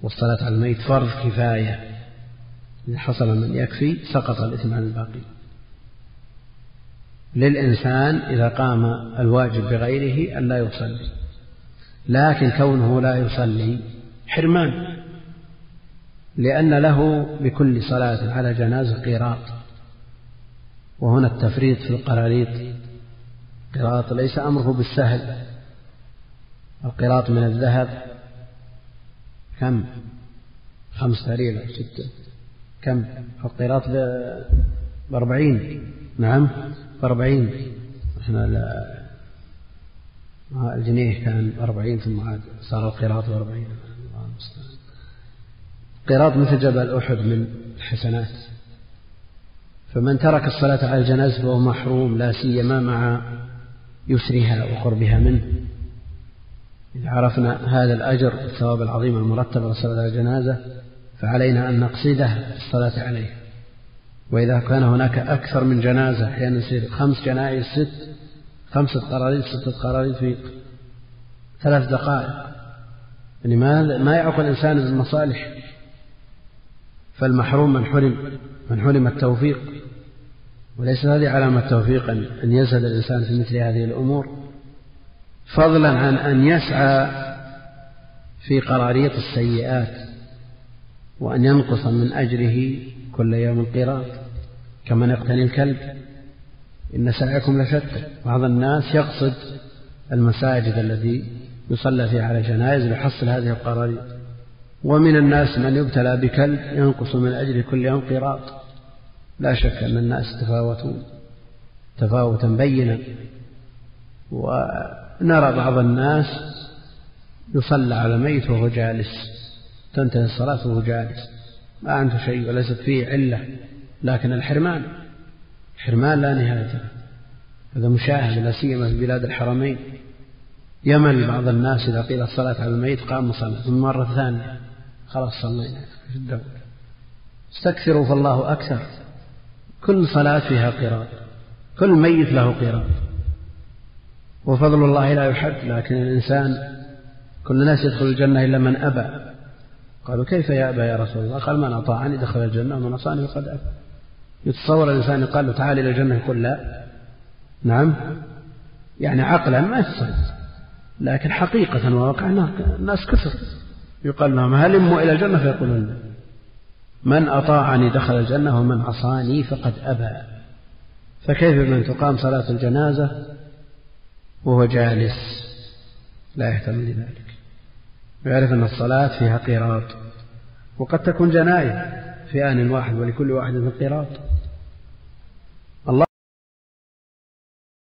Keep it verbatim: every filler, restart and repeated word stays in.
والصلاة على الميت فرض كفاية، إذا حصل من يكفي سقط الإثم عن الباقي. للإنسان إذا قام الواجب بغيره أن لا يصلي، لكن كونه لا يصلي حرمان، لأن له بكل صلاة على جنازة قيراط، وهنا التفريط في القراريط. قيراط ليس أمره بالسهل، القيراط من الذهب كم؟ خمس تريل أو ستة، كم؟ القيراط بأربعين، نعم بأربعين. احنا الجنيه كان أربعين ثم عاد صار القيراط بأربعين. قيراط مثل جبل أحد من الحسنات. فمن ترك الصلاة على الجنازة فهو محروم، لا سيما مع يسرها وقربها منه. إذا عرفنا هذا الأجر والثواب العظيم المرتب على الصلاة على الجنازة فعلينا أن نقصده الصلاة عليه. وإذا كان هناك أكثر من جنازة، أحيانا يصير خمس جنائز ست، خمسة قراريط ستة قراريط في ثلاث دقائق، يعني ما ما يعقل الإنسان بالمصالح. فالمحروم من حرم من حرم التوفيق، وليس هذه علامة توفيق أن يزهد الإنسان في مثل هذه الأمور، فضلا عن أن يسعى في قراريط السيئات وأن ينقص من أجره كل يوم قيراط كمن يقتني الكلب. إن سعيكم لشتى. بعض الناس يقصد المساجد التي يصلى فيها على جنائز ليحصل هذه القراريط، ومن الناس من يبتلى بكلب ينقص من أجره كل يوم قيراط. لا شك أن الناس تفاوتون تفاوتا بينا، ونرى بعض الناس يصلى على ميت وهو جالس، تنتهي الصلاة وهو جالس، ما عنده شيء وليست فيه علة، لكن الحرمان حرمان لا نهاية. هذا مشاهد لا سيما في بلاد الحرمين. يمل بعض الناس إذا قيل الصلاة على الميت قام وصلى، ثم مرة ثانية خلاص صلينا في الدولة. استكثروا فالله أكثر. كل صلاة فيها قراءة، كل ميت له قراءة، وفضل الله لا يحد. لكن الإنسان كل الناس يدخل الجنة إلا من أبى. قالوا كيف يأبى يا رسول الله؟ قال من أطاعني دخل الجنة ومن عصاني فقد أبى. يتصور الإنسان يقال له تعال إلى الجنة يقول لا؟ نعم، يعني عقلا ما يتصور، لكن حقيقة وواقعا الناس كثر يقال لهم هلموا إلى الجنة فيقولون من أطاعني دخل الجنة ومن عصاني فقد أبى. فكيف بمن تقام صلاة الجنازة وهو جالس لا يهتم لذلك، ويعرف أن الصلاة فيها قيراط، وقد تكون جنائز في آن واحد ولكل واحد من قيراط.